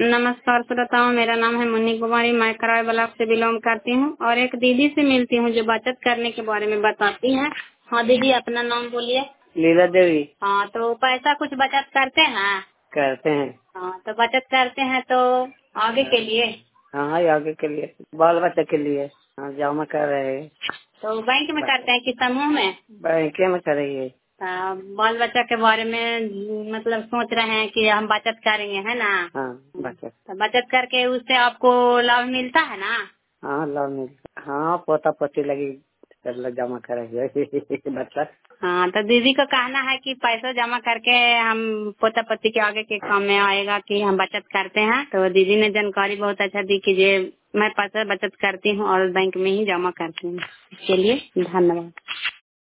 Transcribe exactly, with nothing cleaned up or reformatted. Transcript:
नमस्कार श्रोताओं, मेरा नाम है मुन्नी कुमारी। मैं कराए ब्लॉक से बिलोंग करती हूँ और एक दीदी से मिलती हूँ जो बचत करने के बारे में बताती हैं। हाँ दीदी, अपना नाम बोलिए। लीला देवी। हाँ, तो पैसा कुछ बचत करते हैं? करते हैं। हाँ, तो बचत करते हैं तो आगे के लिए? हाँ, आगे के लिए, बाल बच्चे के लिए। हाँ, जमा कर रहे हैं। तो बैंक में करते हैं कि समूह में? बैंक में कर रही है। हाँ, बाल बच्चा के बारे में मतलब सोच रहे हैं कि हम बचत करेंगे, है ना? हाँ, बचत। तो बचत करके उससे आपको लाभ मिलता है ना? हाँ, लाभ मिलता। हाँ, पोता पोती लगी सब लोग जमा करेंगे बच्चा। हाँ, तो दीदी का कहना है कि पैसा जमा करके हम पोता पोती के आगे के काम में आएगा कि हम बचत करते हैं। तो दीदी ने जानकारी बहुत अच्छा दी कि ये मैं पैसा बचत करती हूँ और बैंक में ही जमा करती हूँ। इसके लिए धन्यवाद।